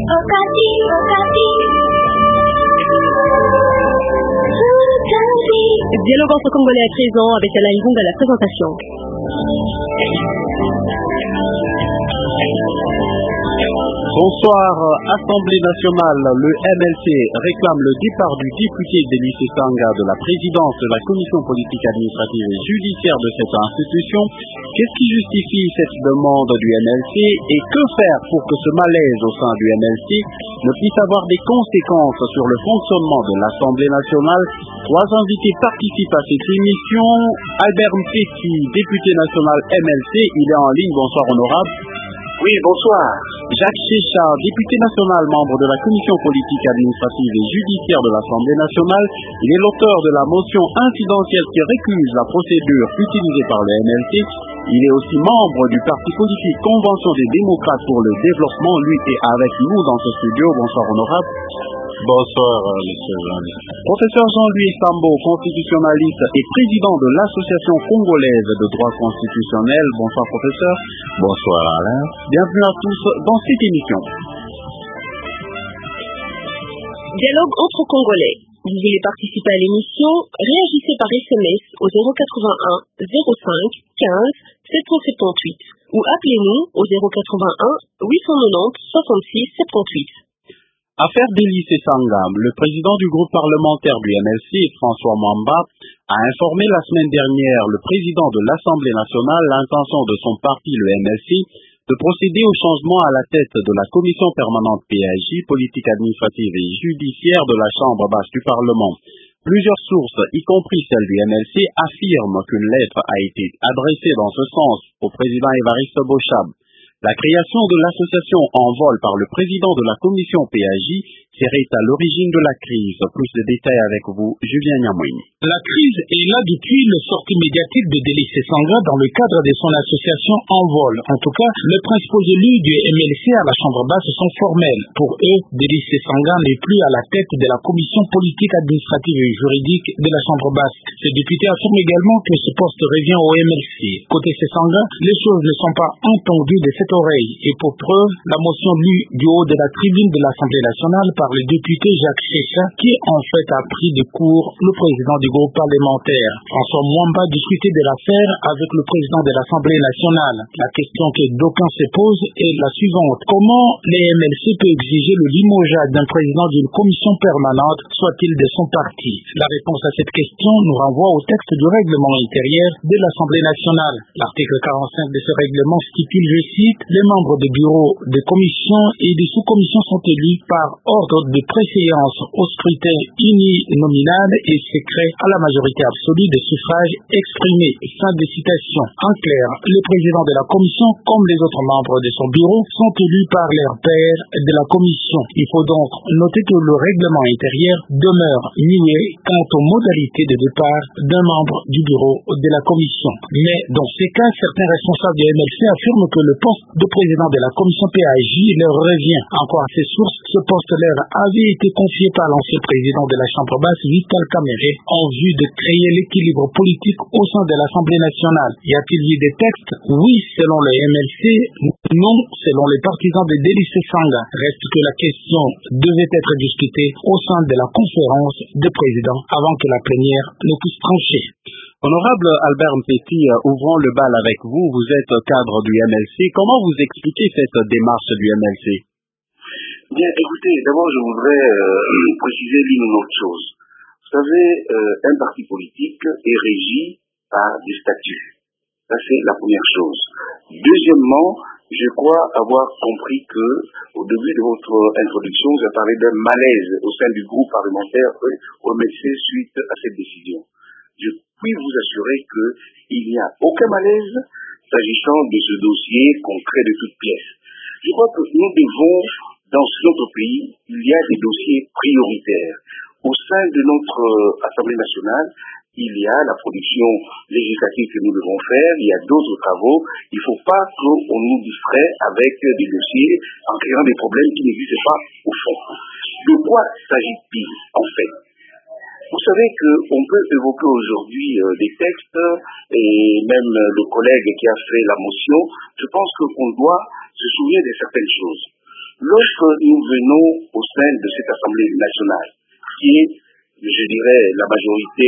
Dialogue entre Congolais à présent avec Alain Ngonga à la présentation. Bonsoir, Assemblée nationale, le MLC réclame le départ du député Délice Sanga de la présidence de la commission politique administrative et judiciaire de cette institution. Qu'est-ce qui justifie cette demande du MLC et que faire pour que ce malaise au sein du MLC ne puisse avoir des conséquences sur le fonctionnement de l'Assemblée nationale? Trois invités participent à cette émission. Albert Mpeti, député national MLC, il est en ligne. Bonsoir honorable. Oui, bonsoir. Jacques Chécha, député national, membre de la commission politique administrative et judiciaire de l'Assemblée nationale, il est l'auteur de la motion incidentielle qui récuse la procédure utilisée par le MLC. Il est aussi membre du parti politique Convention des démocrates pour le développement. Lui est avec nous dans ce studio. Bonsoir honorable. Bonsoir, monsieur Jean. Professeur Jean-Louis Sambo, constitutionnaliste et président de l'Association congolaise de droit constitutionnel. Bonsoir professeur. Bonsoir Alain. Bienvenue à tous dans cette émission. Dialogue entre Congolais. Vous voulez participer à l'émission? Réagissez par SMS au 081 05 15 778 ou appelez-nous au 081 890 66 78. Affaire Délice Sangam, le président du groupe parlementaire du MLC, François Mwamba, a informé la semaine dernière le président de l'Assemblée nationale l'intention de son parti, le MLC, de procéder au changement à la tête de la commission permanente PAJ, politique administrative et judiciaire de la Chambre basse du Parlement. Plusieurs sources, y compris celle du MLC, affirment qu'une lettre a été adressée dans ce sens au président Évariste Bochab. La création de l'association en vol par le président de la commission PAJ serait à l'origine de la crise. Plus de détails avec vous, Julien Nyamouini. La crise est là depuis le sortie médiatique de Délice Sanga dans le cadre de son association en vol. En tout cas, les principaux élus du MLC à la Chambre basse sont formels. Pour eux, Délice Sanga n'est plus à la tête de la commission politique administrative et juridique de la Chambre basse. Ce député affirme également que ce poste revient au MLC. Côté Sanga, les choses ne sont pas entendues de cette oreille. Et pour preuve, la motion lue du haut de la tribune de l'Assemblée nationale par le député Jacques Chécha, qui en fait a pris de court le président du groupe parlementaire. François Mwamba discutait de l'affaire avec le président de l'Assemblée nationale. La question que d'aucuns se posent est la suivante. Comment les MLC peut exiger le limogeage d'un président d'une commission permanente, soit-il de son parti? La réponse à cette question nous renvoie au texte du règlement intérieur de l'Assemblée nationale. L'article 45 de ce règlement stipule, je cite, les membres des bureaux des commissions et des sous-commissions sont élus par ordre de préséance au scrutin uninominal et secret à la majorité absolue des suffrages exprimés. Fin de citation. En clair, le président de la commission, comme les autres membres de son bureau, sont élus par leurs pairs de la commission. Il faut donc noter que le règlement intérieur demeure nié quant aux modalités de départ d'un membre du bureau de la commission. Mais dans ces cas, certains responsables du MLC affirment que le poste de président de la commission PAJ leur revient. Encore à ces sources, ce poste leur avait été confié par l'ancien président de la Chambre basse, Vital Kamerhe, en vue de créer l'équilibre politique au sein de l'Assemblée nationale. Y a-t-il eu des textes? Oui, selon le MLC, non, selon les partisans de Délice Sanga. Reste que la question devait être discutée au sein de la conférence des présidents avant que la plénière ne puisse trancher. Honorable Albert Mpeti, ouvrons le bal avec vous. Vous êtes cadre du MLC. Comment vous expliquez cette démarche du MLC? Bien, écoutez, d'abord je voudrais préciser l'une ou l'autre chose. Vous savez, un parti politique est régi par des statuts. Ça c'est la première chose. Deuxièmement, je crois avoir compris que, au début de votre introduction, vous avez parlé d'un malaise au sein du groupe parlementaire au MLC suite à cette décision. Je puis vous assurer qu'il n'y a aucun malaise s'agissant de ce dossier concret de toute pièce. Je crois que nous devons, dans notre pays, il y a des dossiers prioritaires. Au sein de notre Assemblée nationale, il y a la production législative que nous devons faire, il y a d'autres travaux. Il ne faut pas qu'on nous distrait avec des dossiers en créant des problèmes qui n'existent pas au fond. De quoi s'agit-il en fait? Vous savez qu'on peut évoquer aujourd'hui des textes et même le collègue qui a fait la motion, je pense qu'on doit se souvenir de certaines choses. lorsque nous venons au sein de cette Assemblée nationale, qui est, je dirais, la majorité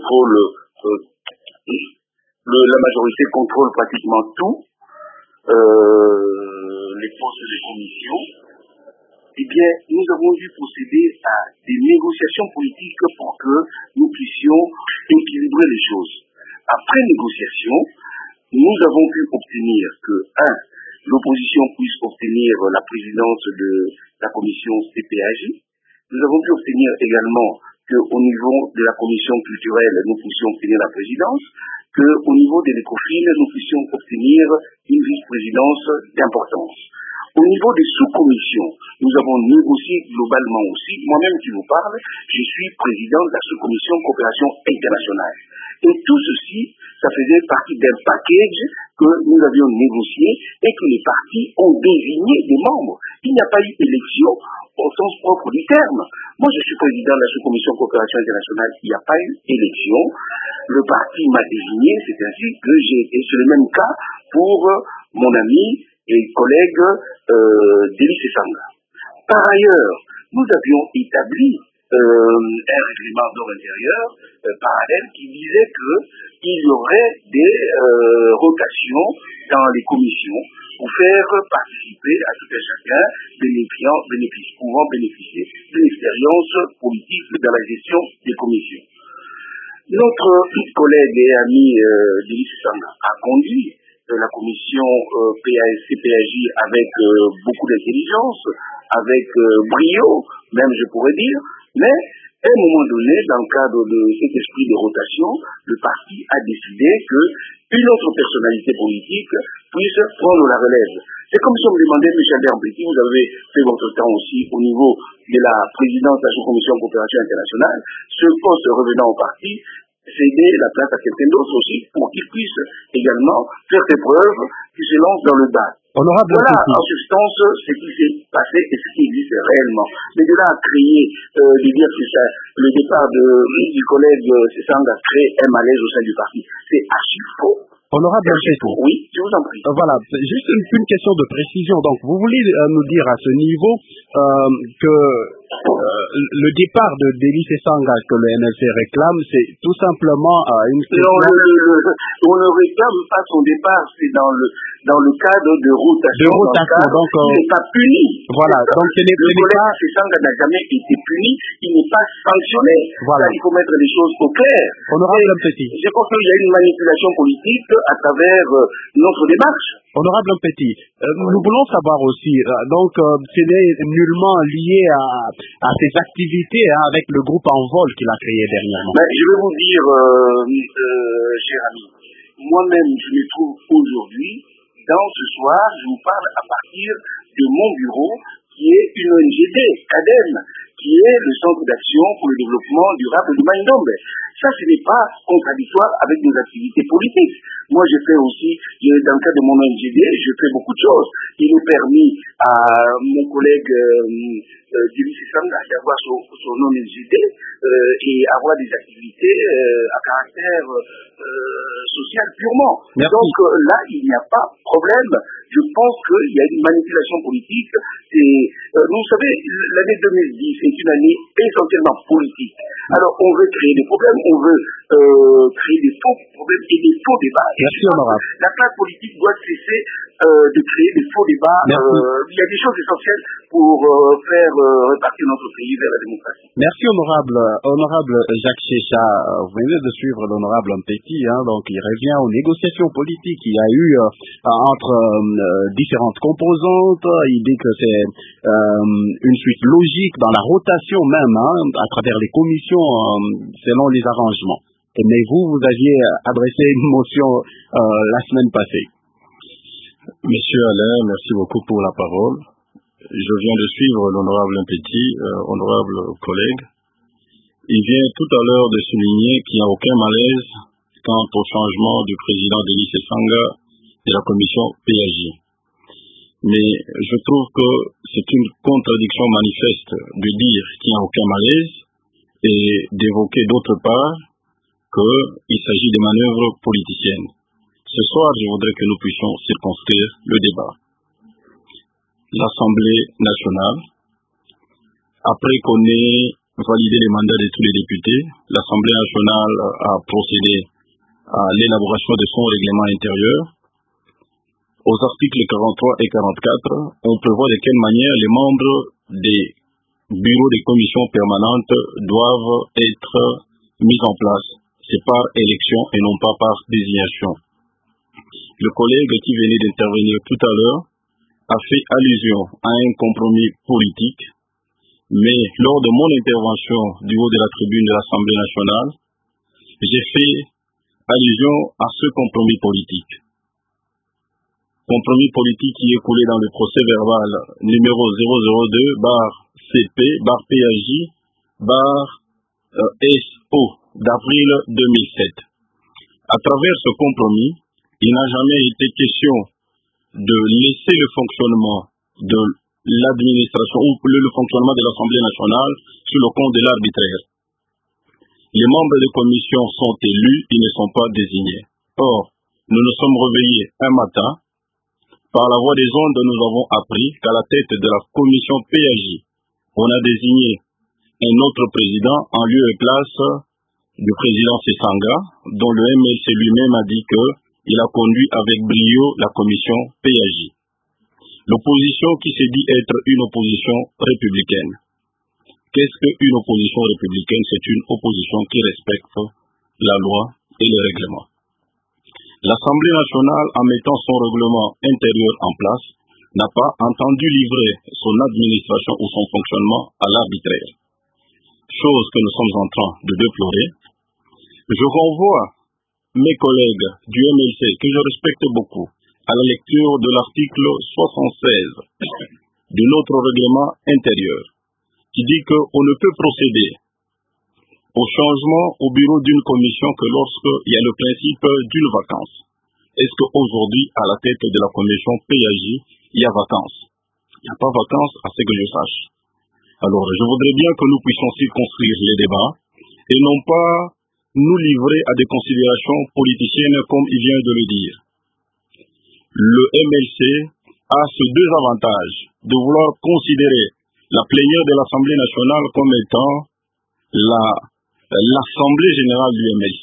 contrôle pratiquement tout, les postes de commission, eh bien, nous avons dû procéder à des négociations politiques pour que nous puissions équilibrer les choses. Après négociation, nous avons pu obtenir que, l'opposition puisse obtenir la présidence de la commission CPAJ. Nous avons pu obtenir également qu'au niveau de la commission culturelle, nous puissions obtenir la présidence, qu'au niveau de l'ECOFIN, nous puissions obtenir une vice-présidence d'importance. Au niveau des sous-commissions, nous avons négocié globalement aussi. Moi-même qui vous parle, je suis président de la sous-commission coopération internationale. Et tout ceci, ça faisait partie d'un package que nous avions négocié et que les partis ont désigné des membres. Il n'y a pas eu d'élection au sens propre du terme. Moi, je suis président de la sous-commission coopération internationale. Il n'y a pas eu d'élection. Le parti m'a désigné. C'est ainsi que j'ai été sur le même cas pour mon ami et collègue Delis Sesanga. Par ailleurs, nous avions établi un règlement d'ordre intérieur parallèle qui disait qu'il y aurait des rotations dans les commissions pour faire participer à tout un chacun pouvant bénéficier d'une expérience politique dans la gestion des commissions. Notre collègue et ami Delis Sesanga a conduit la commission CPAJ avec beaucoup d'intelligence, avec brio, même je pourrais dire, mais à un moment donné, dans le cadre de cet esprit de rotation, le parti a décidé qu'une autre personnalité politique puisse prendre la relève. C'est comme si on me demandait, Michel Dermbléti, vous avez fait votre temps aussi au niveau de la présidence de la sous-commission coopération internationale, ce poste revenant au parti, céder la place à quelqu'un d'autre aussi pour qu'il puisse également faire des preuves, qu'il se lance dans le bas. Honorable voilà en substance ce qui s'est passé et ce qui existe réellement. Mais de là à créer, de dire que ça, le départ du collègue Sesanga crée un malaise au sein du parti, c'est archi faux. Honorable Mchetou. Oui, je vous en prie. Voilà, juste une question de précision. Donc, vous voulez nous dire à ce niveau que le départ de Delis Sesanga que le MLC réclame, c'est tout simplement une question... Non, on ne réclame pas son départ, c'est dans le cadre de rotation. Donc, il n'est pas puni. Voilà, donc ce n'est pas... Sesanga n'a jamais été puni, il n'est pas sanctionné. Voilà. Là, il faut mettre les choses au clair. Honorable Petit. Je pense qu'il y a une manipulation politique à travers notre démarche. Honorable Petit, nous voulons savoir aussi, donc ce n'est nullement lié à ses activités avec le groupe Envol qu'il a créé dernièrement. Mais je vais vous dire, cher ami, moi-même je me trouve aujourd'hui, dans ce soir, je vous parle à partir de mon bureau, qui est une ONGD, CADEM, qui est le Centre d'action pour le développement durable du Maïndombe. Ça, ce n'est pas contradictoire avec nos activités politiques. Moi, je fais aussi, dans le cadre de mon ONGD, je fais beaucoup de choses. Il nous permet à mon collègue Delis Sesanga d'avoir son ONGD et avoir des activités à caractère social purement. Merci. Donc là, il n'y a pas de problème. Je pense qu'il y a une manipulation politique. Vous savez, l'année 2010 est une année essentiellement politique. Alors, on veut créer des problèmes, on veut créer des faux problèmes et des faux débats. Merci, honorable. La classe politique doit cesser de créer des faux débats. Il y a des choses essentielles pour faire repartir notre pays vers la démocratie. Merci, honorable Jacques Chécha. Vous venez de suivre l'honorable Petit, donc il revient aux négociations politiques qu'il y a eu entre différentes composantes. Il dit que c'est une suite logique dans la rotation même, à travers les commissions, selon les arrangements. Mais vous aviez adressé une motion la semaine passée. Monsieur Alain, merci beaucoup pour la parole. Je viens de suivre l'honorable Petit, honorable collègue. Il vient tout à l'heure de souligner qu'il n'y a aucun malaise quant au changement du président Delis Sesanga de la commission PAJ. Mais je trouve que c'est une contradiction manifeste de dire qu'il n'y a aucun malaise et d'évoquer d'autre part qu'il s'agit de manœuvres politiciennes. Ce soir, je voudrais que nous puissions circonscrire le débat. l'Assemblée nationale, après qu'on ait validé les mandats de tous les députés, l'Assemblée nationale a procédé à l'élaboration de son règlement intérieur. Aux articles 43 et 44, on prévoit de quelle manière les membres des bureaux des commissions permanentes doivent être mis en place. C'est par élection et non pas par désignation. Le collègue qui venait d'intervenir tout à l'heure a fait allusion à un compromis politique, mais lors de mon intervention du haut de la tribune de l'Assemblée nationale, j'ai fait allusion à ce compromis politique. Compromis politique qui est coulé dans le procès verbal numéro 002/CP/PAJ/SO d'avril 2007. À travers ce compromis, il n'a jamais été question de laisser le fonctionnement de l'administration ou le fonctionnement de l'Assemblée nationale sous le compte de l'arbitraire. Les membres de commission sont élus, ils ne sont pas désignés. Or, nous nous sommes réveillés un matin. Par la voie des ondes, nous avons appris qu'à la tête de la commission PAJ, on a désigné un autre président en lieu et place du président Sesanga, dont le MLC lui-même a dit qu'il a conduit avec brio la commission PAJ. L'opposition qui s'est dit être une opposition républicaine. Qu'est-ce qu'une opposition républicaine? C'est une opposition qui respecte la loi et le règlement. L'Assemblée nationale, en mettant son règlement intérieur en place, n'a pas entendu livrer son administration ou son fonctionnement à l'arbitraire. Chose que nous sommes en train de déplorer. Je renvoie mes collègues du MLC, que je respecte beaucoup, à la lecture de l'article 76 de notre règlement intérieur, qui dit qu'on ne peut procéder au changement au bureau d'une commission que lorsqu'il y a le principe d'une vacance. Est-ce qu'aujourd'hui, à la tête de la commission PAJ, il y a vacance? Il n'y a pas vacance, à ce que je sache. Alors, je voudrais bien que nous puissions circonscrire les débats et non pas nous livrer à des considérations politiciennes comme il vient de le dire. Le MLC a ce désavantage de vouloir considérer la plénière de l'Assemblée nationale comme étant l'Assemblée générale du MLC.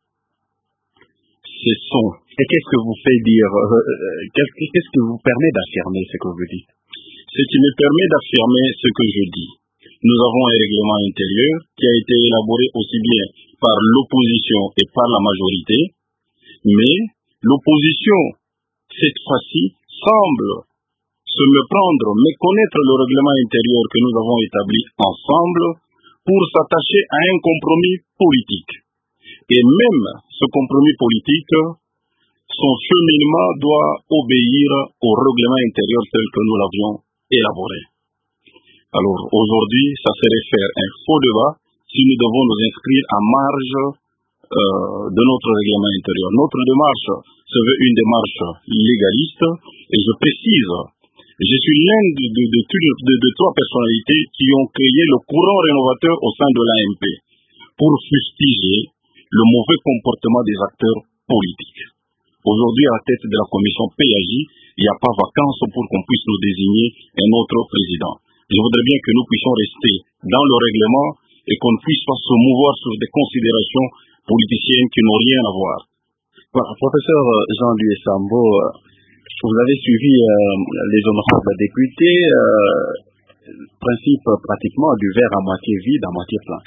Et qu'est-ce que vous fait dire, qu'est-ce qui vous permet d'affirmer ce que vous dites? Ce qui me permet d'affirmer ce que je dis. Nous avons un règlement intérieur qui a été élaboré aussi bien par l'opposition et par la majorité, mais l'opposition, cette fois-ci, semble se méconnaître le règlement intérieur que nous avons établi ensemble pour s'attacher à un compromis politique. Et même ce compromis politique, son cheminement doit obéir au règlement intérieur tel que nous l'avions élaboré. Alors aujourd'hui, ça serait faire un faux débat si nous devons nous inscrire en marge de notre règlement intérieur. Notre démarche se veut une démarche légaliste et je précise, je suis l'un de trois personnalités qui ont créé le courant rénovateur au sein de l'AMP pour fustiger le mauvais comportement des acteurs politiques. Aujourd'hui, à la tête de la commission PAJ, il n'y a pas vacance pour qu'on puisse nous désigner un autre président. Je voudrais bien que nous puissions rester dans le règlement et qu'on ne puisse pas se mouvoir sur des considérations politiciennes qui n'ont rien à voir. Professeur Jean-Louis Sambo, vous avez suivi les honorables députés, principe pratiquement du verre à moitié vide, à moitié plein.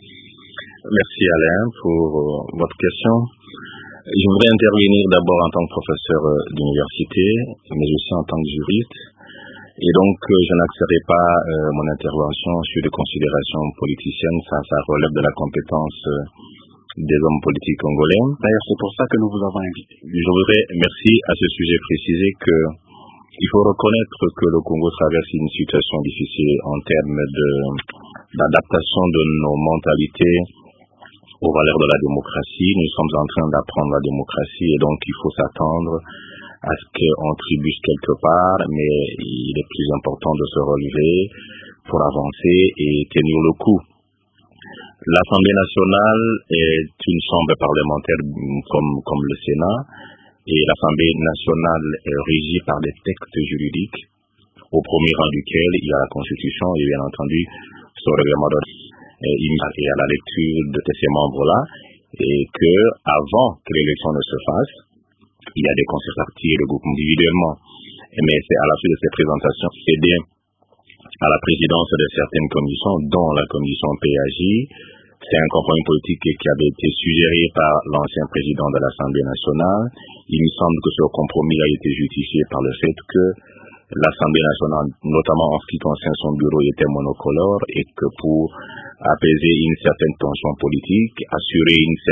Merci Alain pour votre question. Je voudrais intervenir d'abord en tant que professeur d'université, mais aussi en tant que juriste. Et donc, je n'axerai pas mon intervention sur des considérations politiciennes, ça relève de la compétence des hommes politiques congolais. D'ailleurs, c'est pour ça que nous vous avons invité. Je voudrais, merci à ce sujet, préciser que il faut reconnaître que le Congo traverse une situation difficile en termes d'adaptation de nos mentalités aux valeurs de la démocratie. Nous sommes en train d'apprendre la démocratie et donc il faut s'attendre à ce qu'on trébuche quelque part, mais il est plus important de se relever pour avancer et tenir le coup. L'Assemblée nationale est une chambre parlementaire comme le Sénat, et l'Assemblée nationale est régie par des textes juridiques au premier rang duquel il y a la Constitution et bien entendu son règlement et à la lecture de ces membres-là, et que avant que l'élection ne se fasse, il y a des concertations et des groupes individuellement. Mais c'est à la suite de ces présentations, c'est bien à la présidence de certaines commissions, dont la commission PAJ. C'est un compromis politique qui avait été suggéré par l'ancien président de l'Assemblée nationale. Il me semble que ce compromis a été justifié par le fait que l'Assemblée nationale, notamment en ce qui concerne son bureau, était monocolore et que pour apaiser une certaine tension politique, assurer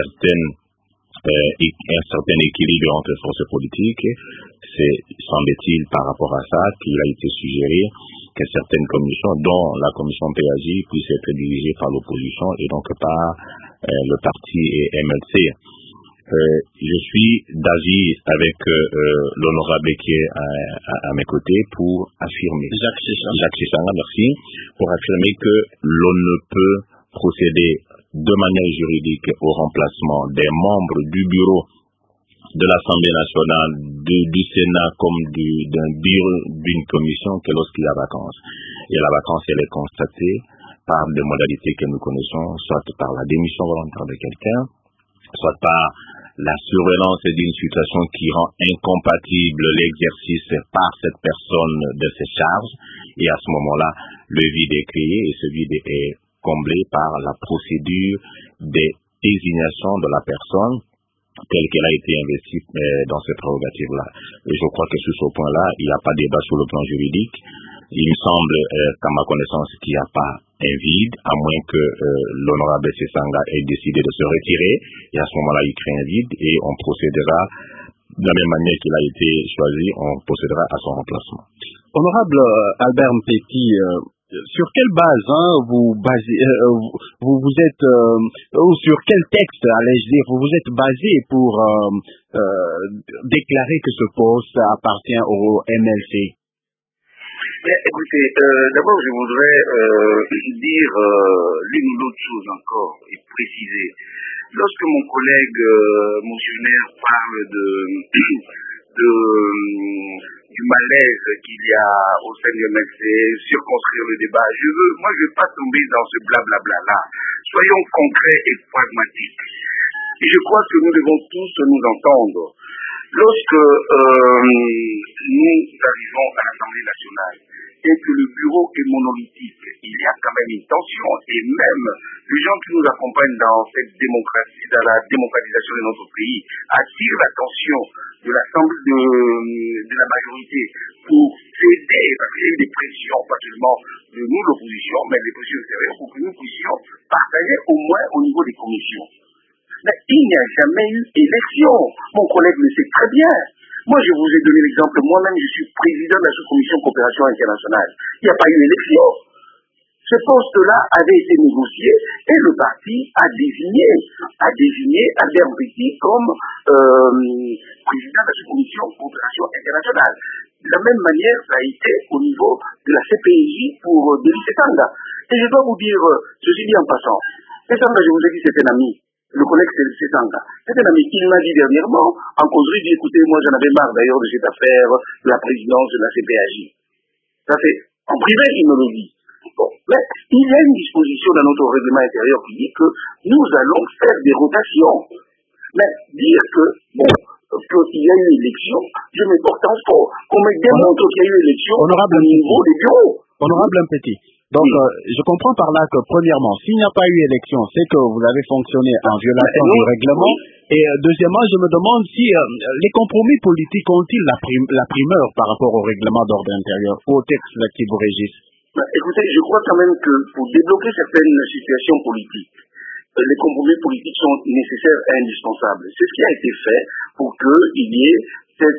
un certain équilibre entre forces politiques, c'est, semble-t-il, par rapport à ça qu'il a été suggéré que certaines commissions, dont la commission PAJ, puissent être dirigées par l'opposition et donc par le parti MLC. Je suis d'avis avec l'honorable qui est à mes côtés pour affirmer, Jacques Chissanga, merci, pour affirmer que l'on ne peut procéder de manière juridique au remplacement des membres du bureau de l'Assemblée nationale, du Sénat comme d'un bureau d'une commission que lorsqu'il y a vacance. Et la vacance, elle est constatée par des modalités que nous connaissons, soit par la démission volontaire de quelqu'un, soit par la survenance d'une situation qui rend incompatible l'exercice par cette personne de ses charges. Et à ce moment-là, le vide est créé et ce vide est comblé par la procédure des désignations de la personne telle qu'elle a été investie dans ces prérogatives-là. Et je crois que sur ce point-là, il n'y a pas de débat sur le plan juridique. Il me semble, qu'à ma connaissance, qu'il n'y a pas un vide, à moins que l'honorable Sesanga ait décidé de se retirer. Et à ce moment-là, il crée un vide et on procédera, de la même manière qu'il a été choisi, on procédera à son remplacement. Honorable Albert Mpeti, sur quelle base vous êtes ou sur quel texte, allais-je dire, vous êtes basé pour déclarer que ce poste appartient au MLC? Écoutez, d'abord je voudrais dire l'une ou l'autre chose encore et préciser. Lorsque mon collègue motionnaire parle du malaise qu'il y a au sein du MLC, circonscrire le débat, je vais pas tomber dans ce blablabla là. Soyons concrets et pragmatiques. Et je crois que nous devons tous nous entendre. Lorsque nous arrivons à l'Assemblée nationale et que le bureau est monolithique, il y a quand même une tension et même les gens qui nous accompagnent dans cette démocratie, dans la démocratisation de notre pays, attirent l'attention de l'Assemblée de la majorité pour aider, parce qu'il y a eu des pressions, pas seulement de nous, l'opposition, mais des pressions extérieures pour que nous puissions partager au moins au niveau des commissions. Mais il n'y a jamais eu élection. Mon collègue le sait très bien. Moi, je vous ai donné l'exemple. Moi-même, je suis président de la sous-commission coopération internationale. Il n'y a pas eu élection. Ce poste-là avait été négocié et le parti a désigné Albert Mpeti comme président de la sous-commission coopération internationale. De la même manière, ça a été au niveau de la CPI pour Denis Sesanga. Et je dois vous dire, ceci dit en passant, Sesanga, je vous ai dit, c'est un ami. Le collègue Sesanga, c'est un ami qui m'a dit dernièrement, en causerie, dit écoutez, moi j'en avais marre d'ailleurs de cette affaire, de la présidence de la CPAJ. Ça fait, en privé, il me le dit. Bon, mais il y a une disposition dans notre règlement intérieur qui dit que nous allons faire des rotations. Mais dire que, bon, qu'il y a eu élection, je me porte en faux. Qu'on me démontre qu'il y a eu élection au niveau des bureaux. Honorable Mpeti. Donc, je comprends par là que, premièrement, s'il n'y a pas eu élection, c'est que vous avez fonctionné en violation du règlement. Et deuxièmement, je me demande si les compromis politiques ont-ils la primeur par rapport au règlement d'ordre intérieur ou au texte qui vous régisse? Écoutez, je crois quand même que pour débloquer certaines situations politiques, les compromis politiques sont nécessaires et indispensables. C'est ce qui a été fait pour qu'il y ait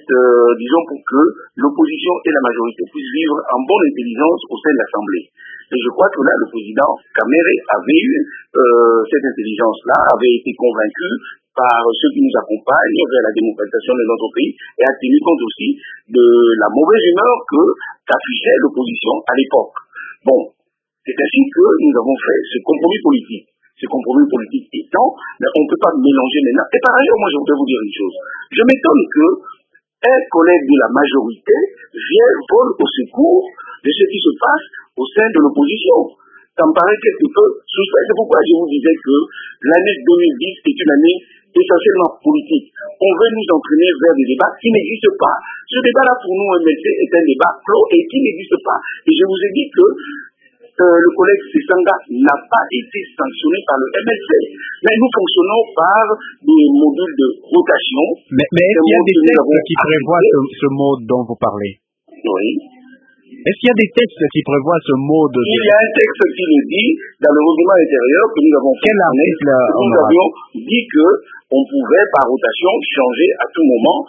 pour que l'opposition et la majorité puissent vivre en bonne intelligence au sein de l'Assemblée. Et je crois que là, le président Kamere avait eu cette intelligence-là, avait été convaincu par ceux qui nous accompagnent vers la démocratisation de notre pays et a tenu compte aussi de la mauvaise humeur qu'affichait l'opposition à l'époque. Bon, c'est ainsi que nous avons fait ce compromis politique. Ce compromis politique étant, mais on ne peut pas mélanger maintenant. Et par ailleurs, moi je voudrais vous dire une chose. Je m'étonne que un collègue de la majorité vole au secours de ce qui se passe au sein de l'opposition. Ça me paraît quelque peu suspect. C'est pourquoi je vous disais que l'année 2010 est une année essentiellement politique. On veut nous entraîner vers des débats qui n'existent pas. Ce débat-là, pour nous, MLC, est un débat clos et qui n'existe pas. Et je vous ai dit que le collègue Sesanga n'a pas été sanctionné par le MLC. Mais nous fonctionnons par des modules de rotation. Mais est-ce qu'il y a des textes qui prévoient ce mode dont vous parlez? Oui. Est-ce qu'il y a des textes qui prévoient ce mode de... Il y a un texte qui le dit dans le règlement intérieur que nous avons fait. Quel article? Nous avions dit que on pouvait par rotation changer à tout moment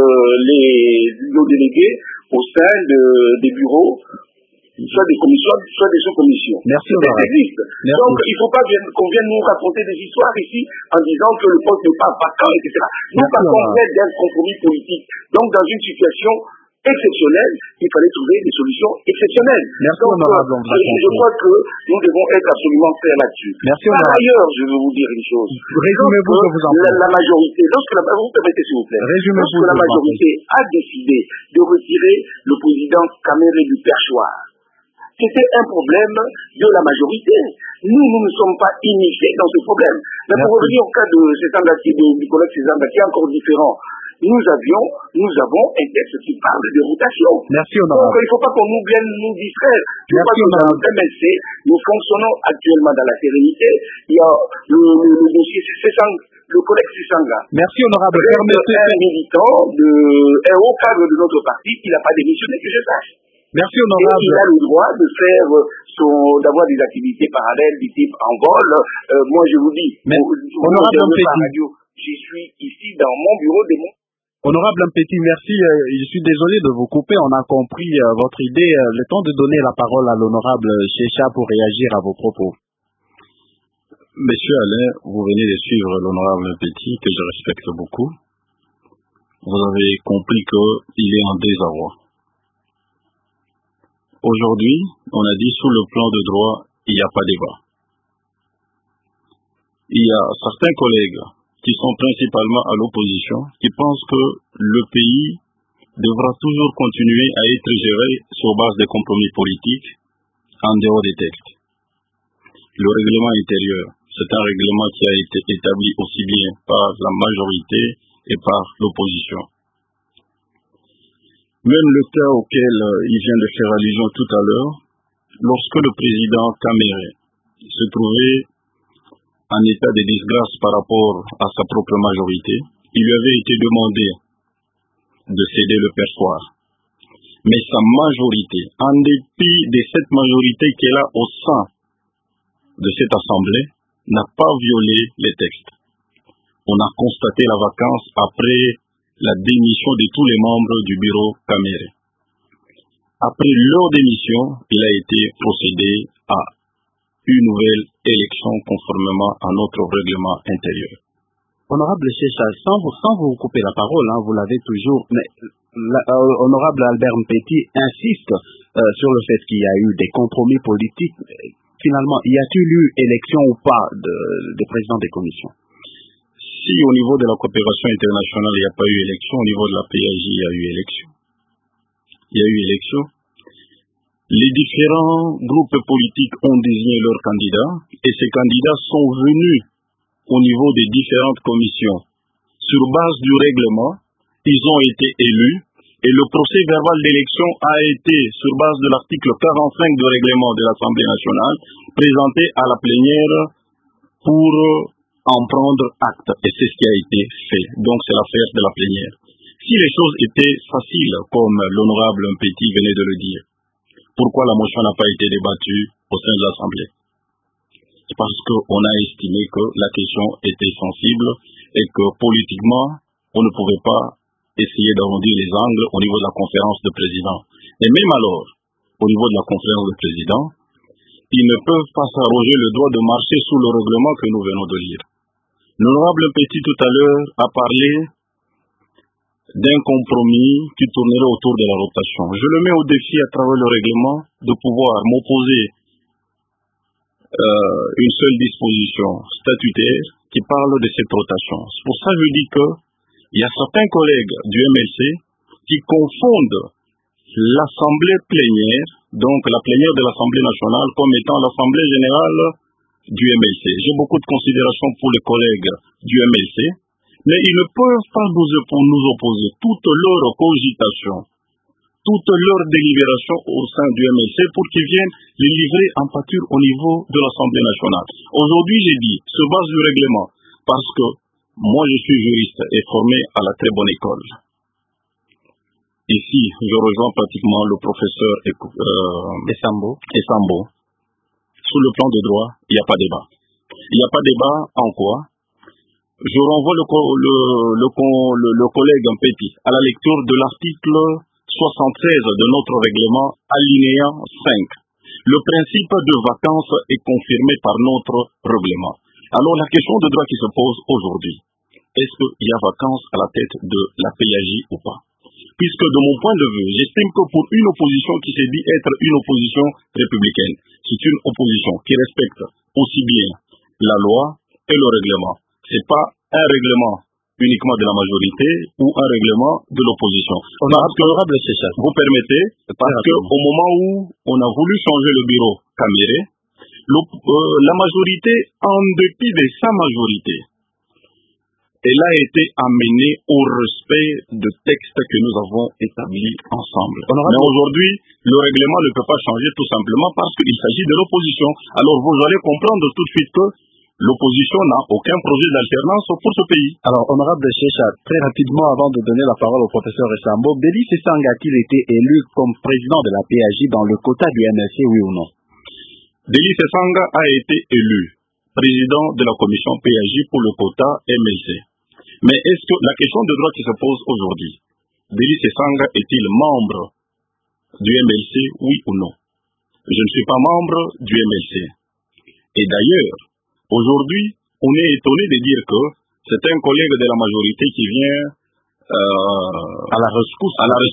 nos délégués au sein des bureaux, soit des commissions, soit des sous-commissions. Merci. Ça existe. Donc il ne faut pas qu'on vienne nous raconter des histoires ici en disant que le poste n'est pas vacant, etc. Nous, par contre, on est d'un compromis politique. Donc dans une situation exceptionnelle, il fallait trouver des solutions exceptionnelles. Merci, donc, honorable. Je crois que nous devons être absolument clairs là-dessus. Merci, par ailleurs, je veux vous dire une chose. Résumez-vous que vous en la majorité, vous permettez s'il vous plaît, lorsque la majorité a décidé de retirer le président Kamere du perchoir, c'était un problème de la majorité. Nous ne sommes pas initiés dans ce problème. Mais pour revenir au cas de du collègue Sesanga, qui est encore différent, nous avons un texte qui parle de rotation. Merci, honorable. Donc, il ne faut pas qu'on nous vienne nous distraire. Merci, honorable. Dans le MLC, nous fonctionnons actuellement dans la sérénité. Il y a le dossier le collègue Sesanga. Merci, honorable. Permettez un militant un haut cadre de notre parti qui n'a pas démissionné, que je sache. Merci, honorable. Et il a le droit de faire d'avoir des activités parallèles du type en vol. Moi, je vous dis, honorable radio, je suis ici dans mon bureau de mon... Honorable Mpeti, merci. Je suis désolé de vous couper. On a compris votre idée. Le temps de donner la parole à l'honorable Checha pour réagir à vos propos. Monsieur Alain, vous venez de suivre l'honorable Mpeti, que je respecte beaucoup. Vous avez compris qu'il est en désarroi. Aujourd'hui, on a dit sous le plan de droit, il n'y a pas débat. Il y a certains collègues qui sont principalement à l'opposition, qui pensent que le pays devra toujours continuer à être géré sur base des compromis politiques en dehors des textes. Le règlement intérieur, c'est un règlement qui a été établi aussi bien par la majorité et par l'opposition. Même le cas auquel il vient de faire allusion tout à l'heure, lorsque le président Kamere se trouvait en état de disgrâce par rapport à sa propre majorité, il lui avait été demandé de céder le perchoir. Mais sa majorité, en dépit de cette majorité qu'elle a au sein de cette assemblée, n'a pas violé les textes. On a constaté la vacance après la démission de tous les membres du bureau Kamere. Après leur démission, il a été procédé à une nouvelle élection conformément à notre règlement intérieur. Honorable Checha, sans vous couper la parole, vous l'avez toujours, mais honorable Albert Mpeti insiste sur le fait qu'il y a eu des compromis politiques. Finalement, y a-t-il eu élection ou pas de président des commissions? Si au niveau de la coopération internationale, il n'y a pas eu élection, au niveau de la PAJ, il y a eu élection. Il y a eu élection. Les différents groupes politiques ont désigné leurs candidats et ces candidats sont venus au niveau des différentes commissions. Sur base du règlement, ils ont été élus et le procès verbal d'élection a été, sur base de l'article 45 du règlement de l'Assemblée nationale, présenté à la plénière pour en prendre acte. Et c'est ce qui a été fait. Donc c'est l'affaire de la plénière. Si les choses étaient faciles, comme l'honorable Mpeti venait de le dire, pourquoi la motion n'a pas été débattue au sein de l'Assemblée? C'est parce qu'on a estimé que la question était sensible et que politiquement, on ne pouvait pas essayer d'arrondir les angles au niveau de la conférence de présidents. Et même alors, au niveau de la conférence de présidents, ils ne peuvent pas s'arroger le droit de marcher sous le règlement que nous venons de lire. L'honorable Mpeti tout à l'heure a parlé d'un compromis qui tournerait autour de la rotation. Je le mets au défi à travers le règlement de pouvoir m'opposer une seule disposition statutaire qui parle de cette rotation. C'est pour ça que je dis qu'il y a certains collègues du MLC qui confondent l'assemblée plénière donc la plénière de l'Assemblée nationale comme étant l'Assemblée générale du MLC. J'ai beaucoup de considération pour les collègues du MLC, mais ils ne peuvent pas nous opposer toute leur cogitation, toute leur délibération au sein du MLC pour qu'ils viennent les livrer en pâture au niveau de l'Assemblée nationale. Aujourd'hui, j'ai dit, se base du règlement, parce que moi je suis juriste et formé à la très bonne école. Ici, je rejoins pratiquement le professeur Essambo. Sur le plan de droit, il n'y a pas débat. Il n'y a pas débat en quoi? Je renvoie le collègue Mpeti à la lecture de l'article 76 de notre règlement, alinéa 5. Le principe de vacances est confirmé par notre règlement. Alors la question de droit qui se pose aujourd'hui, est-ce qu'il y a vacances à la tête de la PAJ ou pas? Puisque de mon point de vue, j'estime que pour une opposition qui s'est dit être une opposition républicaine, c'est une opposition qui respecte aussi bien la loi et le règlement. C'est pas un règlement uniquement de la majorité ou un règlement de l'opposition. Honorable Séchard, vous permettez, parce qu'au moment où on a voulu changer le bureau Caméré, la majorité, en dépit de sa majorité, elle a été amenée au respect de textes que nous avons établis ensemble. Mais aujourd'hui, le règlement ne peut pas changer tout simplement parce qu'il s'agit de l'opposition. Alors vous allez comprendre tout de suite que l'opposition n'a aucun projet d'alternance pour ce pays. Alors, honorable Séchard, très rapidement avant de donner la parole au professeur Essambo, Béli Sessanga a-t-il été élu comme président de la PAJ dans le quota du MLC, oui ou non? Béli Sessanga a été élu président de la commission PAJ pour le quota MLC. Mais est-ce que la question de droit qui se pose aujourd'hui, Béli Sessanga est-il membre du MLC, oui ou non? Je ne suis pas membre du MLC. Et d'ailleurs, aujourd'hui, on est étonné de dire que c'est un collègue de la majorité qui vient à la rescousse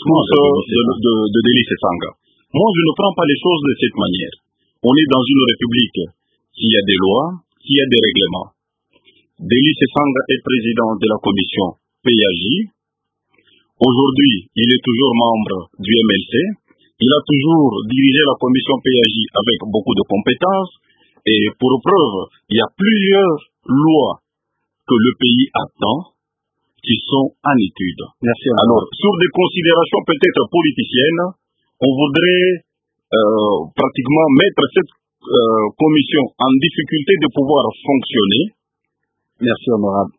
de Béli Sessanga. Moi, je ne prends pas les choses de cette manière. On est dans une république qui a des lois, qui a des règlements. Béli Sessanga est président de la commission PAJ. Aujourd'hui, il est toujours membre du MLC. Il a toujours dirigé la commission PAJ avec beaucoup de compétences. Et pour preuve, il y a plusieurs lois que le pays attend qui sont en étude. Merci. Alors, sur des considérations peut-être politiciennes, on voudrait pratiquement mettre cette commission en difficulté de pouvoir fonctionner. Merci, honorable.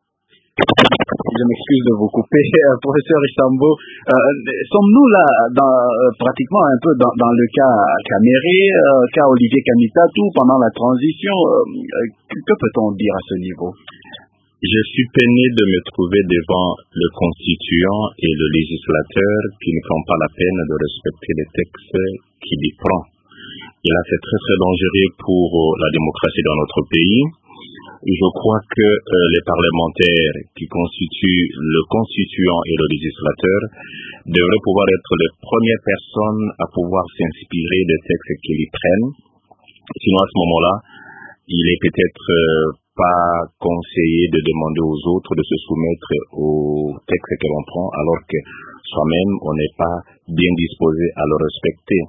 Je m'excuse de vous couper. Professeur Essambo, sommes-nous là pratiquement un peu dans le cas Caméré, cas Olivier Kamitatou pendant la transition? Que peut-on dire à ce niveau? Je suis peiné de me trouver devant le constituant et le législateur qui ne prend pas la peine de respecter les textes qu'il y prend. Et là, c'est très très dangereux pour la démocratie dans notre pays. Je crois que les parlementaires qui constituent le constituant et le législateur devraient pouvoir être les premières personnes à pouvoir s'inspirer des textes qu'ils y prennent. Sinon, à ce moment-là, il est peut-être pas conseillé de demander aux autres de se soumettre aux textes que l'on prend, alors que soi-même, on n'est pas bien disposé à le respecter.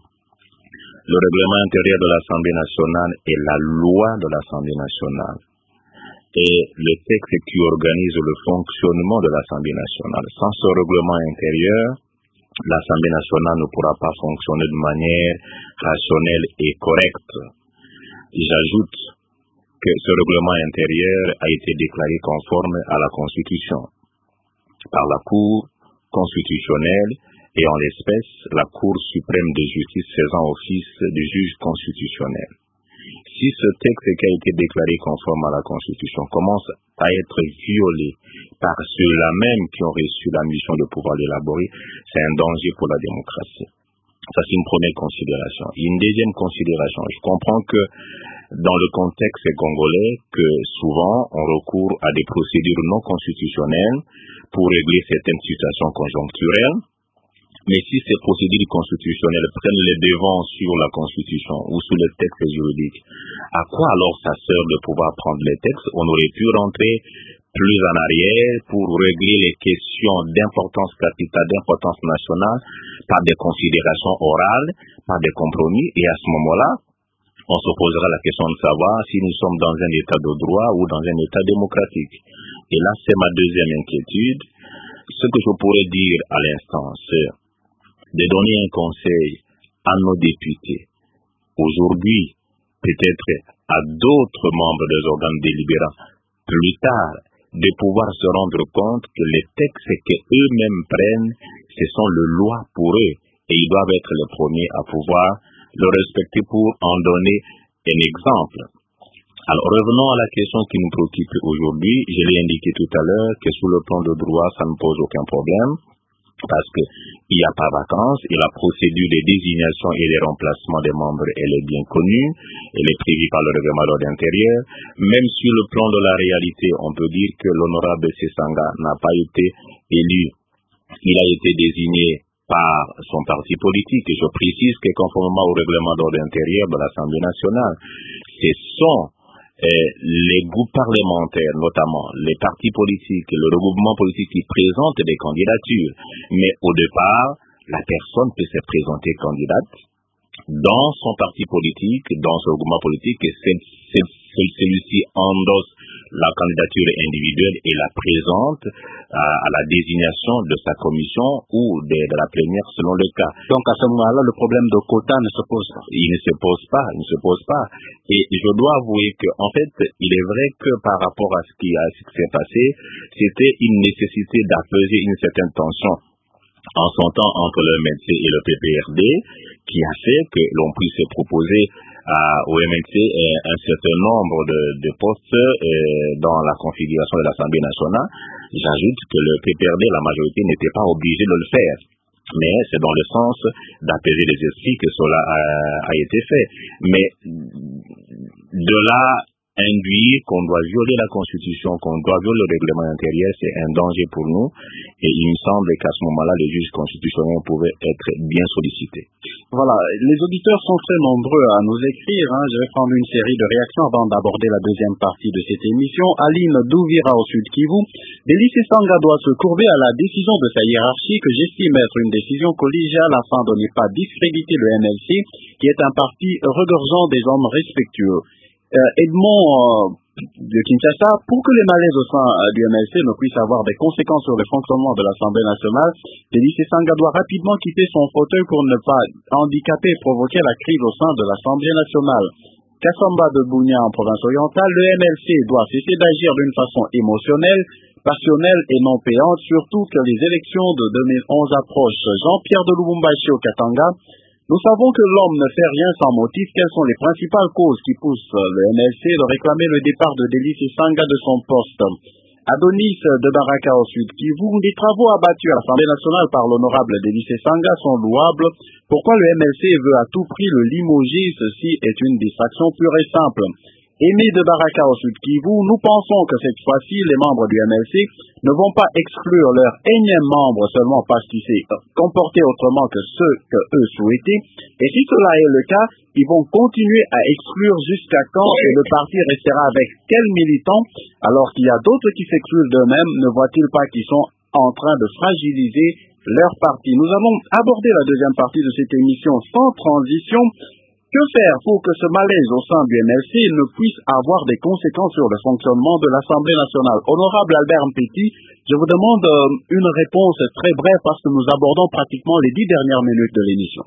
Le règlement intérieur de l'Assemblée nationale est la loi de l'Assemblée nationale. Et le texte qui organise le fonctionnement de l'Assemblée nationale. Sans ce règlement intérieur, l'Assemblée nationale ne pourra pas fonctionner de manière rationnelle et correcte. J'ajoute que ce règlement intérieur a été déclaré conforme à la Constitution par la Cour constitutionnelle et en l'espèce la Cour suprême de justice faisant office de juge constitutionnel. Si ce texte qui a été déclaré conforme à la Constitution commence à être violé par ceux-là même qui ont reçu la mission de pouvoir l'élaborer, c'est un danger pour la démocratie. Ça, c'est une première considération. Une deuxième considération, je comprends que dans le contexte congolais, que souvent on recourt à des procédures non constitutionnelles pour régler certaines situations conjoncturelles. Mais si ces procédures constitutionnelles prennent les devants sur la Constitution ou sur les textes juridiques, à quoi alors ça sert de pouvoir prendre les textes? On aurait pu rentrer plus en arrière pour régler les questions d'importance capitale, d'importance nationale par des considérations orales, par des compromis, et à ce moment-là, on se posera la question de savoir si nous sommes dans un état de droit ou dans un état démocratique. Et là, c'est ma deuxième inquiétude. Ce que je pourrais dire à l'instant, c'est de donner un conseil à nos députés. Aujourd'hui, peut-être à d'autres membres des organes délibérants, plus tard, de pouvoir se rendre compte que les textes qu'eux-mêmes prennent, ce sont les lois pour eux. Et ils doivent être les premiers à pouvoir le respecter pour en donner un exemple. Alors revenons à la question qui nous préoccupe aujourd'hui. Je l'ai indiqué tout à l'heure que sur le plan de droit, ça ne pose aucun problème parce qu'il n'y a pas vacances et la procédure de désignation et de remplacement des membres, elle est bien connue, elle est prévue par le règlement de l'ordre intérieur. Même sur le plan de la réalité, on peut dire que l'honorable Sesanga n'a pas été élu. Il a été désigné par son parti politique. Et je précise que conformément au règlement d'ordre intérieur de l'Assemblée nationale, ce sont les groupes parlementaires, notamment les partis politiques, le regroupement politique qui présentent des candidatures. Mais au départ, la personne peut se présenter candidate dans son parti politique, dans son regroupement politique, et celui-ci endosse la candidature individuelle et la présente à la désignation de sa commission ou de la plénière selon le cas. Donc à ce moment-là, le problème de quota ne se pose pas. Il ne se pose pas. Et je dois avouer que, en fait, il est vrai que par rapport à ce qui s'est passé, c'était une nécessité d'apaiser une certaine tension en son temps entre le MNC et le PPRD, qui a fait que l'on puisse proposer au MNC un certain nombre de postes dans la configuration de l'Assemblée nationale. J'ajoute que le PPRD, la majorité, n'était pas obligé de le faire. Mais c'est dans le sens d'apaiser les esprits que cela a été fait. Mais de là induire qu'on doit violer la Constitution, qu'on doit violer le règlement intérieur, c'est un danger pour nous. Et il me semble qu'à ce moment-là, les juges constitutionnels pouvaient être bien sollicités. Voilà, les auditeurs sont très nombreux à nous écrire. Je vais prendre une série de réactions avant d'aborder la deuxième partie de cette émission. Aline Douvira au Sud Kivu. Deli Sesanga doit se courber à la décision de sa hiérarchie que j'estime être une décision collégiale afin de ne pas discréditer le MLC, qui est un parti regorgeant des hommes respectueux. Edmond de Kinshasa, pour que les malaises au sein du MLC ne puissent avoir des conséquences sur le fonctionnement de l'Assemblée nationale, Deli Sesanga doit rapidement quitter son fauteuil pour ne pas handicaper et provoquer la crise au sein de l'Assemblée nationale. Kassamba de Bounia en province orientale, le MLC doit cesser d'agir d'une façon émotionnelle, passionnelle et non payante, surtout que les élections de 2011 approchent. Jean-Pierre de Lubumbashi au Katanga. Nous savons que l'homme ne fait rien sans motif. Quelles sont les principales causes qui poussent le MLC de réclamer le départ de Deli Sesanga de son poste? Adonis de Baraka au Sud Kivu. Les travaux abattus à l'Assemblée nationale par l'honorable Deli Sesanga sont louables. Pourquoi le MLC veut à tout prix le limoger? Ceci est une distraction pure et simple. Aimé de Baraka au Sud Kivu, nous pensons que cette fois-ci, les membres du MLC ne vont pas exclure leur énième membre seulement parce qu'il s'est comporté autrement que ce que eux souhaitaient. Et si cela est le cas, ils vont continuer à exclure jusqu'à quand et le parti restera avec quels militants alors qu'il y a d'autres qui s'excluent d'eux-mêmes. Ne voient-ils pas qu'ils sont en train de fragiliser leur parti? Nous allons aborder la deuxième partie de cette émission sans transition. Que faire pour que ce malaise au sein du MLC ne puisse avoir des conséquences sur le fonctionnement de l'Assemblée nationale? Honorable Albert Mpeti, je vous demande une réponse très brève parce que nous abordons pratiquement les 10 dernières minutes de l'émission.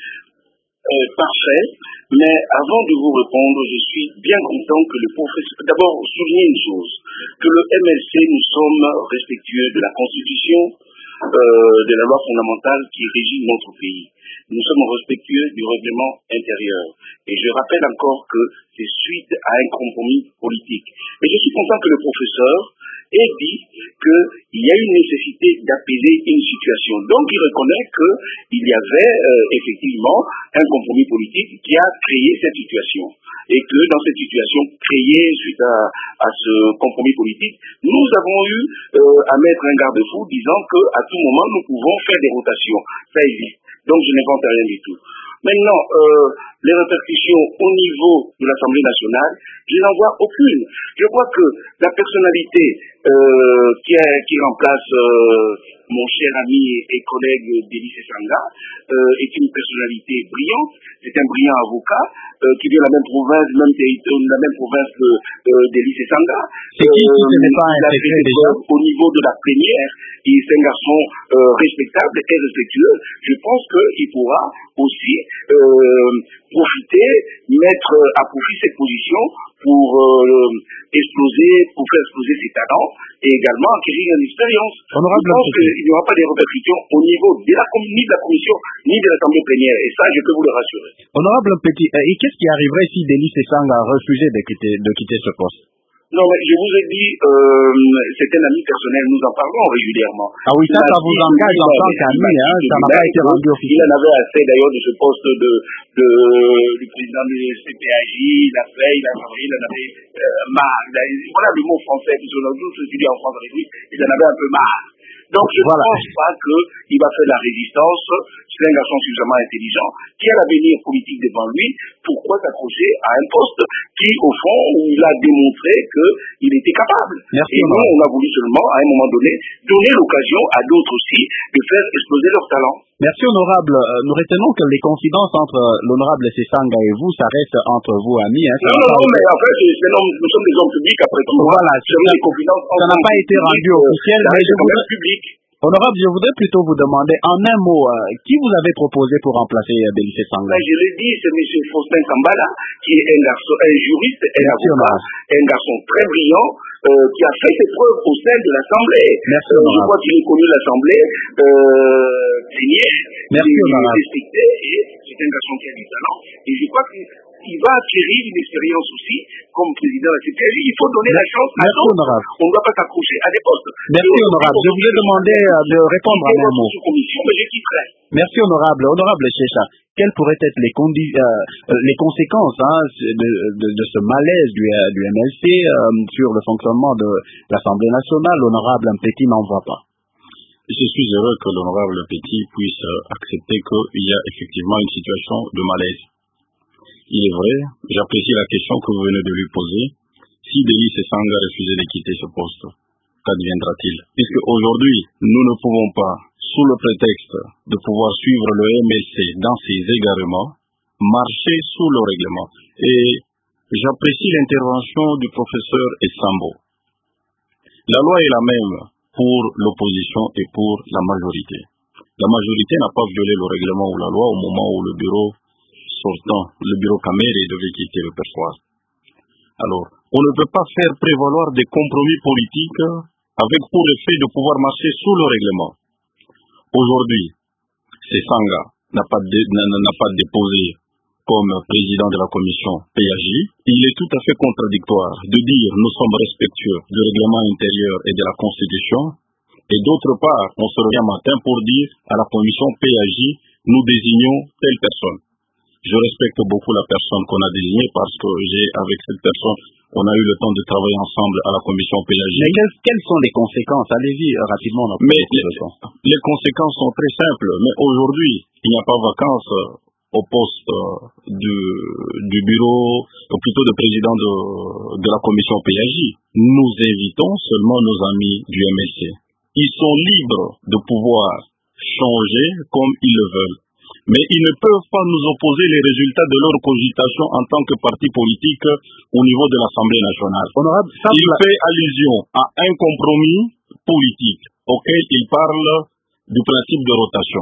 Parfait, mais avant de vous répondre, je suis bien content que le professeur... D'abord, souligner une chose, que le MLC, nous sommes respectueux de la Constitution, de la loi fondamentale qui régit notre pays. Nous sommes respectueux du règlement intérieur. Et je rappelle encore que c'est suite à un compromis politique. Mais je suis content que le professeur ait dit qu'il y a une nécessité d'apaiser une situation. Donc il reconnaît qu'il y avait effectivement un compromis politique qui a créé cette situation. Et que dans cette situation créée suite à ce compromis politique, nous avons eu à mettre un garde-fou disant qu'à tout moment nous pouvons faire des rotations. Ça existe. Donc je n'invente rien du tout. Maintenant, les répercussions au niveau de l'Assemblée nationale, je n'en vois aucune. Je crois que la personnalité qui remplace mon cher ami et collègue Denis Sesanga est une personnalité brillante. C'est un brillant avocat qui vient de la même province, que Denis Sesanga. C'est qui ce n'est pas un secret déjà au niveau de la plénière. Il est un garçon respectable et respectueux. Je pense qu'il pourra aussi mettre à profit cette position pour faire exploser ses talents et également acquérir une expérience. Je pense qu'il n'y aura pas de répercussions au niveau ni de la commission ni de l'Assemblée plénière. Et ça, je peux vous le rassurer. Honorable Petit, et qu'est-ce qui arriverait si Denis Sesanga a refusé de quitter ce poste? Non, mais je vous ai dit, c'est un ami personnel, nous en parlons régulièrement. Ah oui, ça vous engage en tant qu'ami, ça n'a pas été rendu officiel. Il en avait assez d'ailleurs de ce poste du président du CPAJ, il en avait marre. Voilà le mot français, puisque aujourd'hui, je suis en France avec lui, il en avait un peu marre. Donc je ne pense pas qu'il va faire la résistance. C'est un garçon suffisamment intelligent qui a l'avenir politique devant lui. Pourquoi s'accrocher à un poste qui, au fond, où il a démontré qu'il était capable. Merci, et nous, on a voulu seulement, à un moment donné, donner l'occasion à d'autres aussi de faire exploser leur talent. Merci, honorable. Nous retenons que les confidences entre l'honorable Sesanga et vous, ça reste entre vous, amis. Non, mais en fait, nous sommes des hommes publics après tout. Voilà, les confidences ça n'a pas été rendu officiel, mais public. Honorable, je voudrais plutôt vous demander en un mot, qui vous avez proposé pour remplacer Denis Sesanga? Je l'ai dit, c'est M. Faustin Kambala, qui est un juriste, un avocat, un garçon très brillant, qui a fait ses preuves au sein de l'Assemblée. Je crois qu'il est connu de l'Assemblée plénière. Merci, honorable. Et c'est un garçon qui a du talent. Et je crois qu'il va acquérir une expérience aussi comme président de la CPAJ. Il faut donner la chance à d'autres. On ne doit pas s'accrocher à des postes. Merci, honorable. Je vous ai demandé de répondre à un mot. Merci, honorable. Honorable Checha, quelles pourraient être les conséquences de ce malaise du MLC sur le fonctionnement de l'Assemblée nationale? L'honorable Petit n'en voit pas. Je suis heureux que l'honorable Petit puisse accepter qu'il y a effectivement une situation de malaise. Il est vrai, j'apprécie la question que vous venez de lui poser. Si Denis Sesanga refusait de quitter ce poste, qu'adviendra-t-il? Puisque aujourd'hui, nous ne pouvons pas, sous le prétexte de pouvoir suivre le MLC dans ses égarements, marcher sous le règlement. Et j'apprécie l'intervention du professeur Essambo. La loi est la même pour l'opposition et pour la majorité. La majorité n'a pas violé le règlement ou la loi au moment où le bureau sortant, le bureau Caméré devait quitter le perchoir. Alors, on ne peut pas faire prévaloir des compromis politiques avec pour effet de pouvoir marcher sous le règlement. Aujourd'hui, Sesanga n'a pas déposé comme président de la commission PAJ. Il est tout à fait contradictoire de dire nous sommes respectueux du règlement intérieur et de la Constitution, et d'autre part, on se revient matin pour dire à la commission PAJ nous désignons telle personne. Je respecte beaucoup la personne qu'on a désignée parce que avec cette personne, on a eu le temps de travailler ensemble à la commission PAJ. Mais quelles sont les conséquences? Allez-y rapidement. Les conséquences sont très simples. Mais aujourd'hui, il n'y a pas vacance au poste du bureau, ou plutôt de président de la commission PAJ. Nous invitons seulement nos amis du MLC. Ils sont libres de pouvoir changer comme ils le veulent. Mais ils ne peuvent pas nous opposer les résultats de leur cogitation en tant que parti politique au niveau de l'Assemblée nationale. Honorable, il fait allusion à un compromis politique auquel il parle du principe de rotation.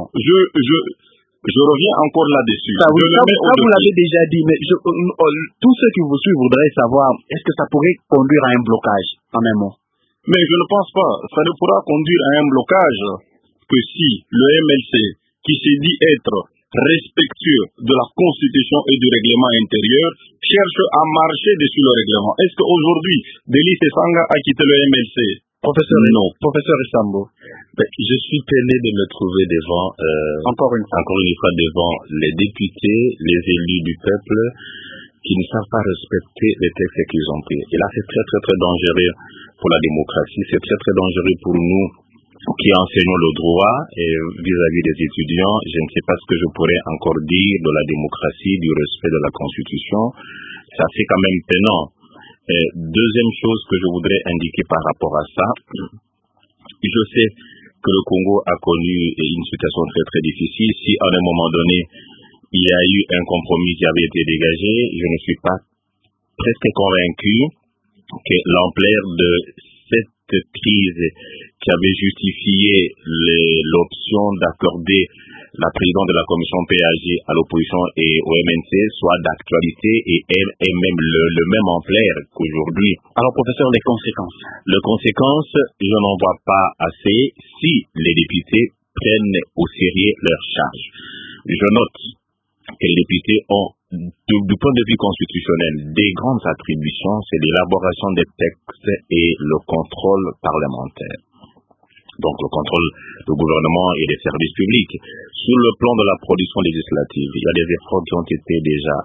Je reviens encore là-dessus. Ça vous l'avez déjà dit, mais tous ceux qui vous suivent voudraient savoir, est-ce que ça pourrait conduire à un blocage, en un mot? Mais je ne pense pas. Ça ne pourra conduire à un blocage que si le MLC, qui s'est dit être respectueux de la Constitution et du règlement intérieur, cherche à marcher dessus le règlement. Est-ce qu'aujourd'hui, Denis Sesanga a quitté le MLC? Professeur Essambo. Je suis peiné de me trouver devant, encore une fois devant les députés, les élus du peuple, qui ne savent pas respecter les textes qu'ils ont pris. Et là, c'est très, très, très dangereux pour la démocratie, c'est très, très dangereux pour nous, qui enseignons le droit vis-à-vis des étudiants, je ne sais pas ce que je pourrais encore dire de la démocratie, du respect de la Constitution. Ça fait quand même peinant. Deuxième chose que je voudrais indiquer par rapport à ça, je sais que le Congo a connu une situation très très difficile. Si à un moment donné, il y a eu un compromis qui avait été dégagé, je ne suis pas presque convaincu que l'ampleur de cette crise qui avait justifié l'option d'accorder la présidente de la commission PAG à l'opposition et au MNC soit d'actualité et même le même ampleur qu'aujourd'hui. Alors, professeur, les conséquences? Les conséquences, je n'en vois pas assez si les députés prennent au sérieux leurs charges. Je note que les députés ont, du point de vue constitutionnel, des grandes attributions, c'est l'élaboration des textes et le contrôle parlementaire. Donc le contrôle du gouvernement et des services publics. Sur le plan de la production législative, il y a des efforts qui ont été déjà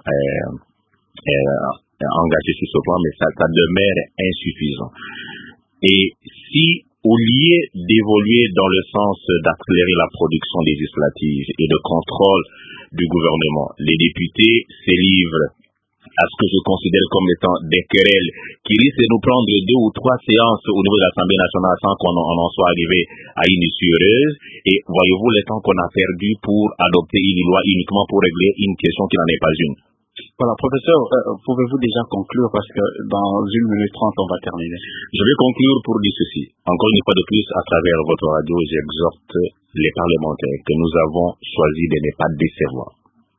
engagés sur ce plan, mais ça demeure insuffisant. Et si, au lieu d'évoluer dans le sens d'accélérer la production législative et de contrôle du gouvernement, les députés se livrent à ce que je considère comme étant des querelles qui risquent de nous prendre 2 ou 3 séances au niveau de l'Assemblée nationale sans qu'on en soit arrivé à une issue heureuse. Et voyez-vous le temps qu'on a perdu pour adopter une loi uniquement pour régler une question qui n'en est pas une. Voilà, professeur, pouvez-vous déjà conclure parce que dans 1 minute 30, on va terminer. Je vais conclure pour dire ceci. Encore une fois de plus, à travers votre radio, j'exhorte les parlementaires que nous avons choisi de ne pas décevoir.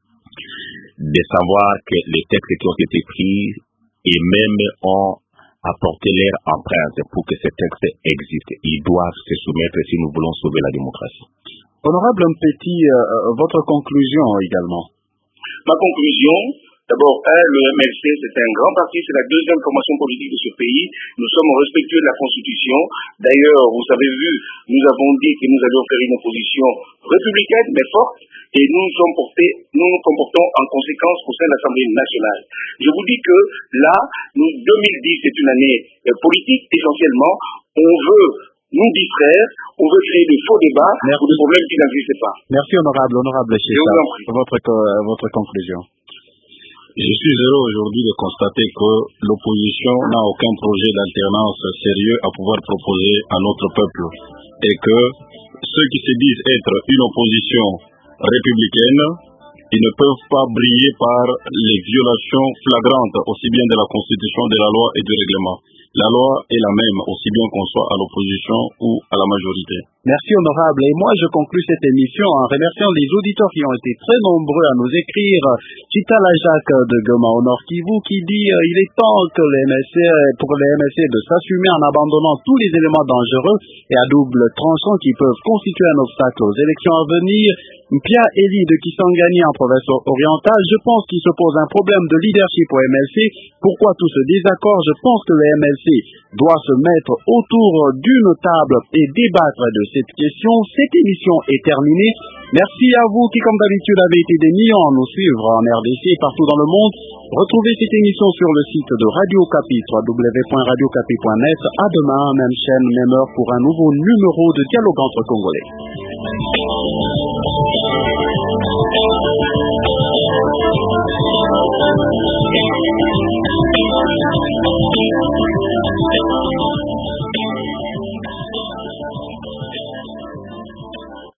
De savoir que les textes qui ont été pris et même ont apporté leur empreinte pour que ces textes existent. Ils doivent se soumettre si nous voulons sauver la démocratie. Honorable Mpeti, votre conclusion également. Ma conclusion, d'abord, le MLC, c'est un grand parti, c'est la deuxième formation politique de ce pays. Nous sommes respectueux de la Constitution. D'ailleurs, vous avez vu, nous avons dit que nous allions faire une opposition républicaine, mais forte, et nous nous comportons en conséquence au sein de l'Assemblée nationale. Je vous dis que là, 2010, c'est une année politique, essentiellement. On veut nous distraire, on veut créer de faux débats pour des problèmes qui n'existent pas. Merci, honorable Chessa. Votre conclusion. Je suis heureux aujourd'hui de constater que l'opposition n'a aucun projet d'alternance sérieux à pouvoir proposer à notre peuple et que ceux qui se disent être une opposition républicaine, ils ne peuvent pas briller par les violations flagrantes aussi bien de la Constitution, de la loi et du règlement. La loi est la même, aussi bien qu'on soit à l'opposition ou à la majorité. Merci, honorable. Et moi, je conclus cette émission en remerciant les auditeurs qui ont été très nombreux à nous écrire. Chitala Jacques de Goma au Nord Kivu qui dit il est temps que pour les MSC de s'assumer en abandonnant tous les éléments dangereux et à double tranchant qui peuvent constituer un obstacle aux élections à venir. Pia Eli de Kisangani en province orientale, je pense qu'il se pose un problème de leadership au MLC. Pourquoi tout ce désaccord? Je pense que le MLC doit se mettre autour d'une table et débattre de cette question. Cette émission est terminée. Merci à vous qui, comme d'habitude, avez été des millions à nous suivre en RDC et partout dans le monde. Retrouvez cette émission sur le site de Radio Okapi, www.radiokapi.net. À demain, même chaîne, même heure pour un nouveau numéro de Dialogue entre Congolais.